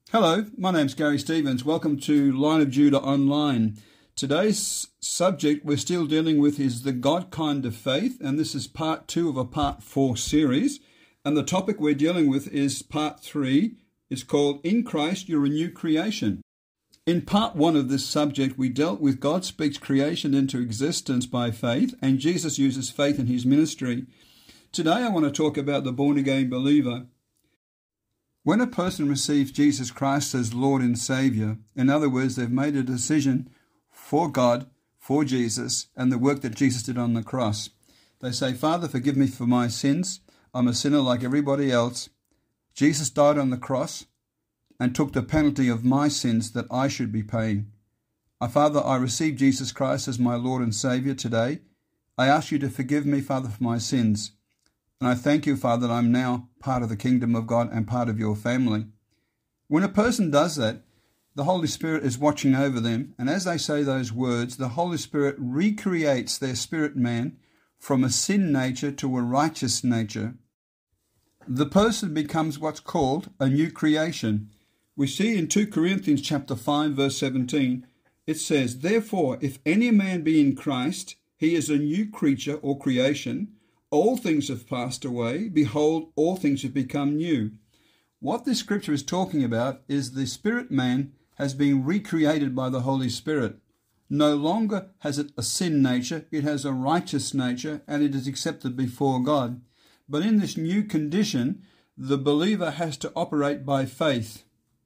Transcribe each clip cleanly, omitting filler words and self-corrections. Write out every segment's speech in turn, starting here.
Hello, my name's Gary Stevens. Welcome to Line of Judah Online. Today's subject we're still dealing with is the God kind of faith, and this is part 2 of a part 4 series. And the topic we're dealing with is part 3. It's called In Christ You're a New Creation. In part 1 of this subject, we dealt with God speaks creation into existence by faith, and Jesus uses faith in his ministry. Today I want to talk about the born-again believer. When a person receives Jesus Christ as Lord and Saviour, in other words, they've made a decision for God, for Jesus, and the work that Jesus did on the cross. They say, Father, forgive me for my sins. I'm a sinner like everybody else. Jesus died on the cross and took the penalty of my sins that I should be paying. Father, I receive Jesus Christ as my Lord and Saviour today. I ask you to forgive me, Father, for my sins. And I thank you, Father, that I'm now part of the kingdom of God and part of your family. When a person does that, the Holy Spirit is watching over them. And as they say those words, the Holy Spirit recreates their spirit man from a sin nature to a righteous nature. The person becomes what's called a new creation. We see in 2 Corinthians chapter 5, verse 17, it says, Therefore, if any man be in Christ, he is a new creature or creation. All things have passed away. Behold, all things have become new. What this scripture is talking about is the spirit man has been recreated by the Holy Spirit. No longer has it a sin nature, it has a righteous nature, and it is accepted before God. But in this new condition, the believer has to operate by faith.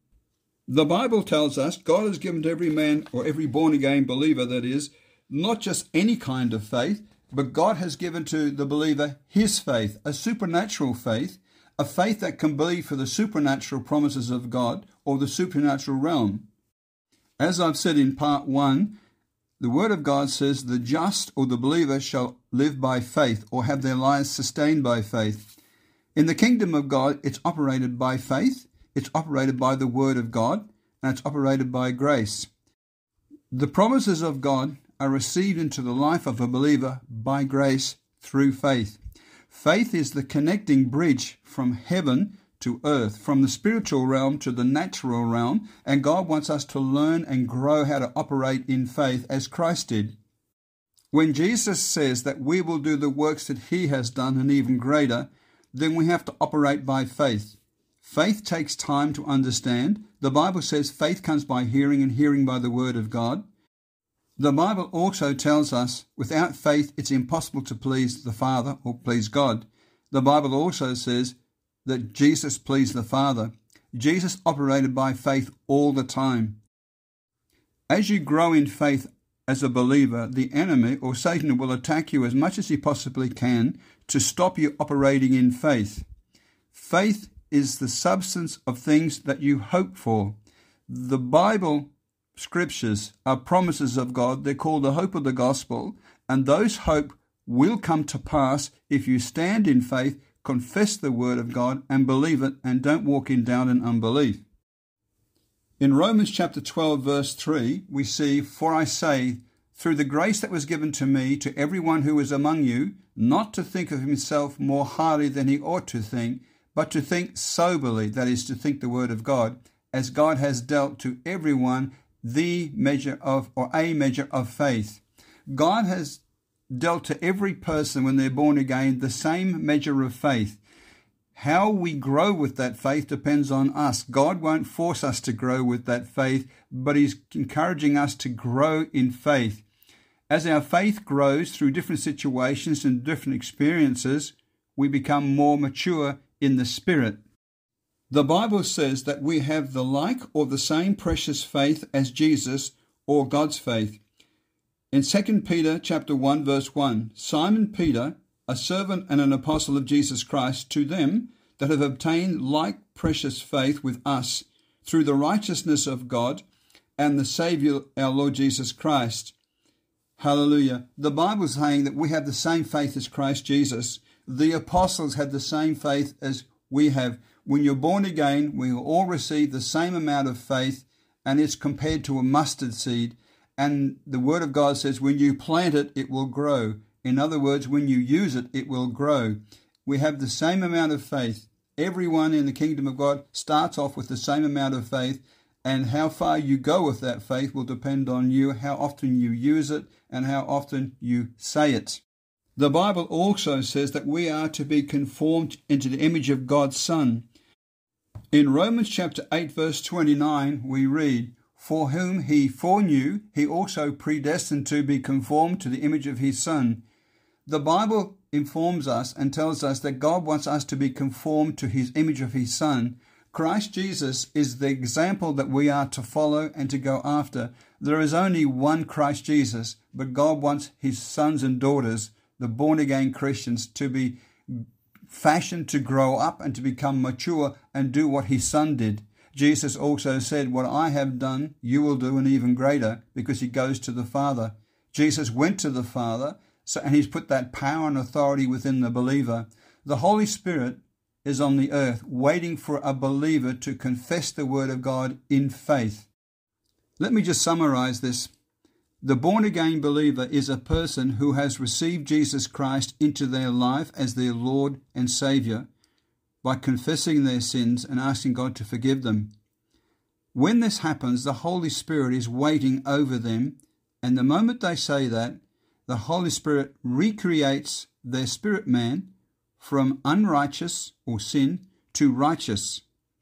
The Bible tells us God has given to every man, or every born-again believer that is, not just any kind of faith, but God has given to the believer his faith, a supernatural faith, a faith that can believe for the supernatural promises of God or the supernatural realm. As I've said in part 1, the Word of God says the just or the believer shall live by faith or have their lives sustained by faith. In the kingdom of God, it's operated by faith, it's operated by the Word of God, and it's operated by grace. The promises of God are received into the life of a believer by grace through faith. Faith is the connecting bridge from heaven to earth, from the spiritual realm to the natural realm, and God wants us to learn and grow how to operate in faith as Christ did. When Jesus says that we will do the works that he has done and even greater, then we have to operate by faith. Faith takes time to understand. The Bible says faith comes by hearing and hearing by the word of God. The Bible also tells us without faith it's impossible to please the Father or please God. The Bible also says that Jesus pleased the Father. Jesus operated by faith all the time. As you grow in faith as a believer, the enemy or Satan will attack you as much as he possibly can to stop you operating in faith. Faith is the substance of things that you hope for. The Bible scriptures are promises of God. They're called the hope of the gospel, and those hope will come to pass if you stand in faith, confess the word of God, and believe it, and don't walk in doubt and unbelief. In Romans chapter 12, verse 3, we see, For I say, through the grace that was given to me, to everyone who is among you, not to think of himself more highly than he ought to think, but to think soberly, that is, to think the word of God, as God has dealt to everyone the measure of, or a measure of faith. God has dealt to every person when they're born again the same measure of faith. How we grow with that faith depends on us. God won't force us to grow with that faith, but he's encouraging us to grow in faith. As our faith grows through different situations and different experiences, we become more mature in the Spirit. The Bible says that we have the like or the same precious faith as Jesus or God's faith. In 2 Peter chapter 1 verse 1, Simon Peter, a servant and an apostle of Jesus Christ, to them that have obtained like precious faith with us through the righteousness of God and the Saviour our Lord Jesus Christ. Hallelujah. The Bible is saying that we have the same faith as Christ Jesus. The apostles had the same faith as we have. When you're born again, we all receive the same amount of faith, and it's compared to a mustard seed. And the Word of God says when you plant it, it will grow. In other words, when you use it, it will grow. We have the same amount of faith. Everyone in the kingdom of God starts off with the same amount of faith, and how far you go with that faith will depend on you, how often you use it, and how often you say it. The Bible also says that we are to be conformed into the image of God's Son. In Romans chapter 8, verse 29, we read, "For whom he foreknew, he also predestined to be conformed to the image of his Son." The Bible informs us and tells us that God wants us to be conformed to his image of his Son. Christ Jesus is the example that we are to follow and to go after. There is only one Christ Jesus, but God wants his sons and daughters, the born-again Christians, to be fashioned to grow up and to become mature and do what his Son did. Jesus also said, "What I have done, you will do, and even greater," because he goes to the Father. Jesus went to the Father, and he's put that power and authority within the believer. The Holy Spirit is on the earth waiting for a believer to confess the word of God in faith. Let me just summarize this. The born-again believer is a person who has received Jesus Christ into their life as their Lord and Saviour by confessing their sins and asking God to forgive them. When this happens, the Holy Spirit is waiting over them, and the moment they say that, the Holy Spirit recreates their spirit man from unrighteous or sin to righteous,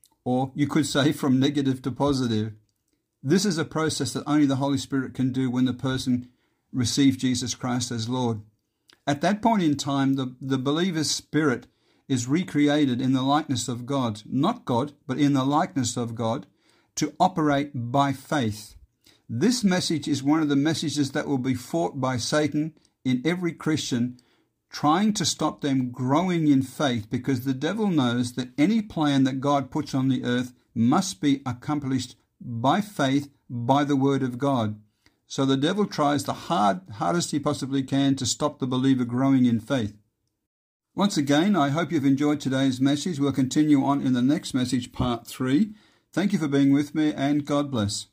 or you could say from negative to positive. This is a process that only the Holy Spirit can do when the person receives Jesus Christ as Lord. At that point in time, the believer's spirit is recreated in the likeness of God, not God, but in the likeness of God, to operate by faith. This message is one of the messages that will be fought by Satan in every Christian, trying to stop them growing in faith, because the devil knows that any plan that God puts on the earth must be accomplished by faith, by the word of God. So the devil tries the hardest he possibly can to stop the believer growing in faith. Once again, I hope you've enjoyed today's message. We'll continue on in the next message, part 3. Thank you for being with me, and God bless.